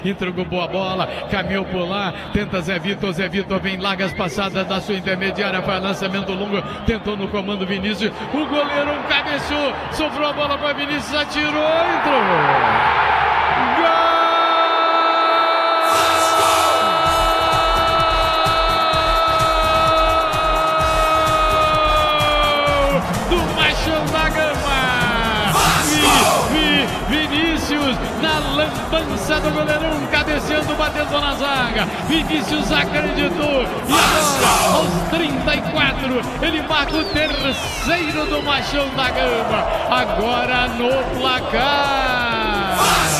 Entregou boa bola, caminhou por lá, tenta Zé Vitor vem largas passadas da sua intermediária, faz lançamento longo, tentou no comando Vinícius, o goleiro cabeceou, sofreu a bola para Vinícius, atirou, entrou! Gol! Do Machão da Gama! Vinícius na lambança do goleirão, cabeceando, batendo na zaga. Vinícius acreditou e agora, aos 34, ele marca o terceiro do Machão da Gama. Agora no placar.